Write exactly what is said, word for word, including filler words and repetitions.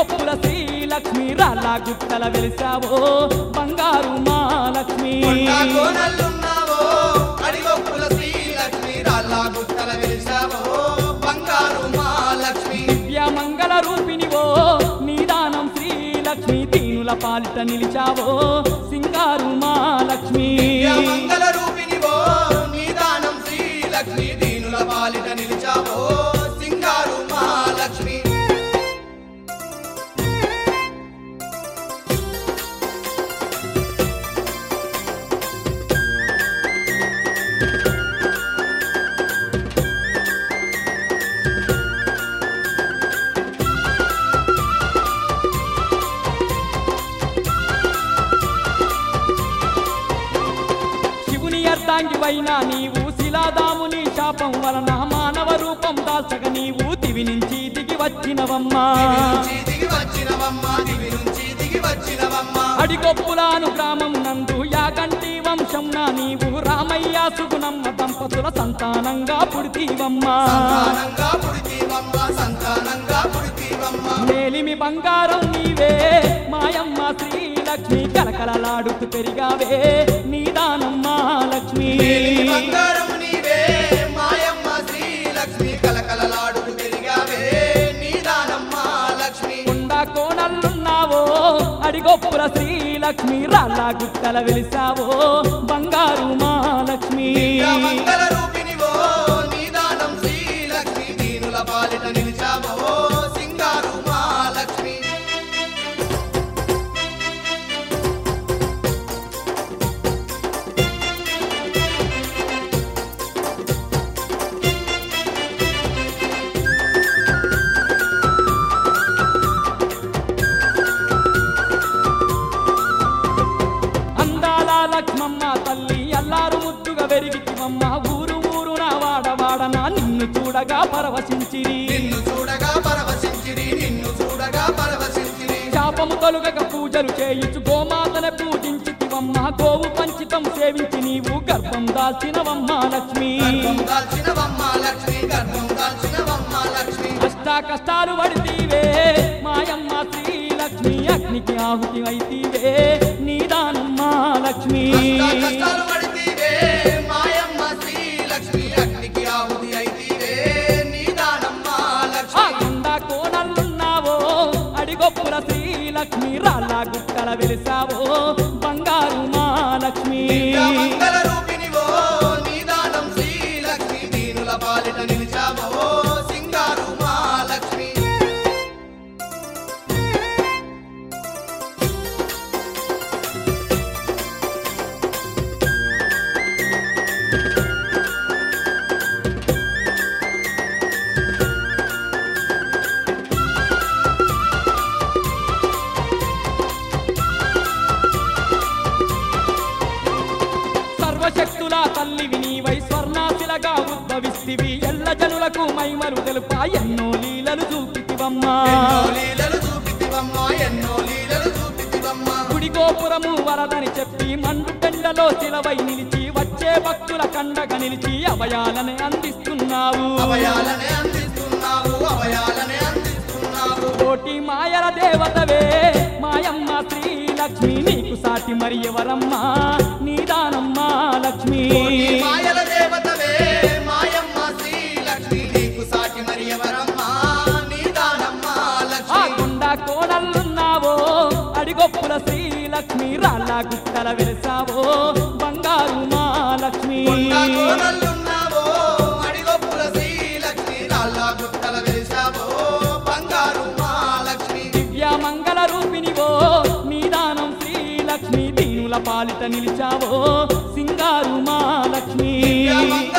అడిగొప్పుల శ్రీలక్ష్మి రాళ్ళ గుట్టల వెలిసావో బంగారు మా లక్ష్మి కోనల్లున్నావో అడిగొప్పుల శ్రీలక్ష్మి రాళ్ళ గుట్టల వెలిసావో బంగారు మా లక్ష్మి దివ్య మంగళ రూపినివో నీదానం శ్రీలక్ష్మి దీనుల పాలిట నిలిచావో సింగారు మా లక్ష్మి మంగళ రూపినివో నీదానం శ్రీలక్ష్మి దీనుల పాలిట నిలిచావో సింగారు మా లక్ష్మి అర్ధాంగివైనా నీవు శిలాదాముని శాపం వలన మానవ రూపం దాల్చక నీవు దివి నుంచి దిగి వచ్చినవమ్మా అడిగొప్పులాను గ్రామం నందు యాగంటి వంశం నా నీవు రామయ్య సుగుణమ్మ దంపతుల సంతానంగా పుడితీవమ్మా మేలిమి బంగారం నీవే మాయమ్మ శ్రీలక్ష్మి కలకలలాడుతూ పెరిగావే నీదానం మా లక్ష్మి బంగారం నీవే మాయమ్మ శ్రీలక్ష్మి కలకలలాడుతూ పెరిగావే నీదానం మా లక్ష్మి కొండ కోనల్లున్నావో అడిగొప్పుల శ్రీలక్ష్మి రాళ్ళ గుట్టల వెలిసావో బంగారు మా లక్ష్మి మంగళ రూపినివో నీదానం శ్రీలక్ష్మి దీనుల పాలిట నిలిచావో సింగారు మా లక్ష్మి లక్ష్మమ్మ తల్లి అల్లారు ముద్దుగా వెరిగితివమ్మ ఊరు ఊరు నా వాడవాడన నిన్ను చూడగా పరవశించిరి నిన్ను చూడగా పరవశించిరి నిన్ను చూడగా పరవశించిరి శాపము తొలగక పూజలు చేయించు గోమాతను పూజించితివమ్మ గోవు పంచితం సేవించి నీవు గర్భం దాల్చినవమ్మ లక్ష్మి గర్భం దాల్చినవమ్మ లక్ష్మి గర్భం దాల్చినవమ్మ లక్ష్మి కష్ట కష్టాలు పడితీవే మాయమ్మ శ్రీలక్ష్మి అగ్నికి ఆహుతి అయితీవే నీదానం మా లక్ష్మి కష్టాలు పడితీవే మాయమ్మ శ్రీలక్ష్మి అగ్నికి ఆహుతి అయితీవే నీదానం మా లక్ష్మి కొండ కోనల్లున్నావో అడిగొప్పుల శ్రీలక్ష్మి రాళ్ళ గుట్టల వెలిసావో బంగారు మా లక్ష్మి మంగళ రూపినివో నీదానం శ్రీలక్ష్మి దీనుల పాలిట నిలిచావో సింగారు మా లక్ష్మి సర్వశక్తుల తల్లివి నీవై స్వర్ణాశిలగా ఉద్భవిస్తివి ఎల్ల జనులకు మైమలు తెలుపా ఎన్నో లీలలు చూపితివమ్మా లీలలు చూపితివమ్మా ఎన్నో లీలలు చూపితివమ్మా గుడి గోపురము వరదని చెప్పి మండు పెండలో శిలవై నిలిచి వచ్చే భక్తుల కండగా నిలిచి అభయాలనే అందిస్తున్నావు అభయాలనే అందిస్తున్నావు అభయాలనే అందిస్తున్నావు కోటి మాయల దేవతవే మాయమ్మ శ్రీలక్ష్మి నీకు సాటి మరి ఎవరమ్మా నీదానమ్మా లక్ష్మి మాయల దేవతవే మాయమ్మ శ్రీలక్ష్మి నీకు సాటి మరి ఎవరమ్మా నీదానమ్మా లక్ష్మి కొండ కోనల్లున్నావో అడిగొప్పుల శ్రీలక్ష్మి రాళ్ళ గుట్టల వెలిసావో బంగారు మా లక్ష్మి కోనల్లున్నావో అడిగొప్పుల శ్రీలక్ష్మి రాళ్ళ గుట్టల వెలిసావో బంగారు మా లక్ష్మి దివ్య మంగళ రూపినివో నీదానం శ్రీలక్ష్మి దీనుల పాలిట నిలిచావో సింగారు మా లక్ష్మి